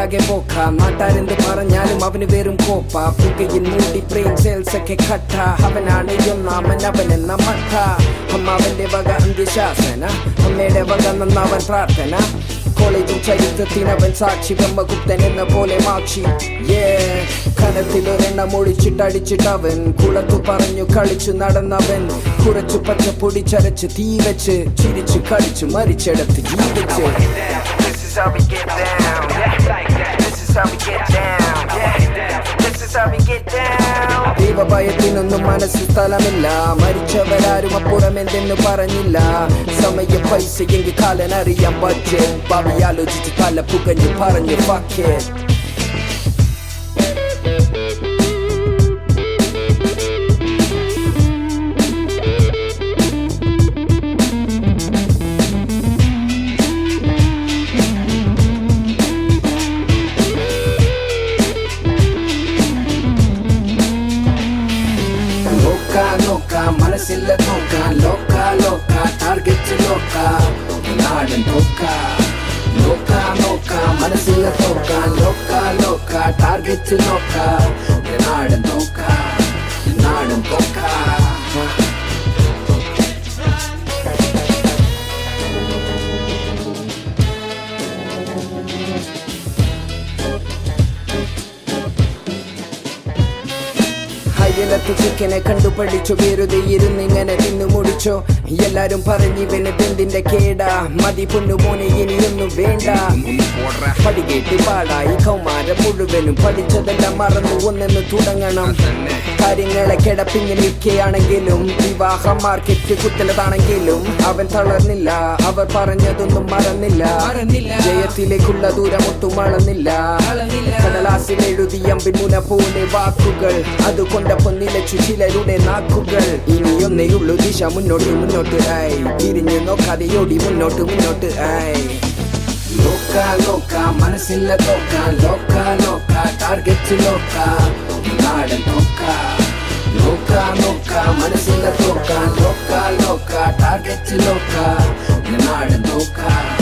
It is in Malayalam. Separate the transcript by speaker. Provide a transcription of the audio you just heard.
Speaker 1: ആകെ പോക്ക നാട്ടാരെന്ത് പറഞ്ഞാലും അവന് വെറും കോപ്പ പുകയിൽ മൂടി ബ്രെയിൻ സെൽസ് ഒക്കെ കട്ട അവനാണ് ഒന്നാമൻ അവനെന്ന മട്ട അമ്മാവന്റെ വക അന്ത്യശാസന അമ്മയുടെ വക നന്നാവൻ പ്രാർത്ഥന കോളേജും ചരിത്രത്തിനവൻ സാക്ഷി ബ്രഹ്മഗുപ്തൻ എന്ന പോലെ മാക്ഷി കനത്തിലൊരെണ്ണം ഒഴിച്ചിട്ടടിച്ചിട്ടവൻ കുളത്തു പറഞ്ഞു കളിച്ചു നടന്നവൻ കുറച്ചു പച്ച പൊടിച്ചരച്ച് തീ വെച്ച് ചിരിച്ചു കളിച്ചു മരിച്ചെടുത്ത് ജീവിച്ച് ദൈവഭയത്തിനൊന്നും മനസ്സിൽ സ്ഥലമില്ല മരിച്ചവരാരും അപ്പുറം എന്തെന്ന് പറഞ്ഞില്ല സമയ പൈസ എങ്കിൽ കാലനറിയാൻ ബഡ്ജറ്റ് ഭാവി ആലോചിച്ച് തല പുകഞ്ഞു പറഞ്ഞു ഫക്ക് മനസ്സില്ല നോക്കാൻ ലോക്ക ലോക്ക ടാർഗറ്റ് ലോക്ക നാടൻ നോക്ക നോക്ക നോക്ക മനസ്സില്ല നോക്കാൻ ലോക്ക ലോക്ക ടാർഗറ്റ് ലോക്ക നാടൻ നോക്ക നാടൻ നോക്ക ചിക്കനെ കണ്ടുപഠിച്ചു വെറുതെ ഇരുന്നിങ്ങനെ തിന്നു മുടിച്ചോ എല്ലാരും പറഞ്ഞിവന് തെന്തിന്റെ കേടാ മതി പൊണ്ണുമോനെ ഇനിയൊന്നും വേണ്ട പടികേട്ടി പാടായി കൗമാരം മുഴുവനും പഠിച്ചതെല്ലാം മറന്നു ഒന്നെന്ന് തുടങ്ങണം കാര്യങ്ങളെ കിടപ്പിങ്ങനെയൊക്കെയാണെങ്കിലും വിവാഹം മാർക്കറ്റ് കുത്തലതാണെങ്കിലും അവൻ തളർന്നില്ല അവർ പറഞ്ഞതൊന്നും മറന്നില്ല ജയത്തിലേക്കുള്ള ദൂരം ഒട്ടും അളന്നില്ല കടലാസിൽ എഴുതി അമ്പിൻ മുന പോലെ വാക്കുകൾ അതുകൊണ്ടപ്പം നിലച്ചു ചിലരുടെ നാക്കുകൾ ഇനിയൊന്നേയുള്ളൂ ദിശ മുന്നോട്ട് മുന്നോട്ട് ആയി തിരിഞ്ഞു നോക്കാതെ ഓടി മുന്നോട്ട് മുന്നോട്ട് ആയി ലോക്ക ലോക്ക മനസ്സില്ല തോക്ക ലോക്ക ലോക്ക ടാർഗറ്റ് ലോക്ക നാടൻ നോക്ക ലോക്ക നോക്ക മനസ്സില്ല തോക്ക ലോക്ക ലോക്ക ടാർഗറ്റ് ലോക്ക നാടൻ നോക്ക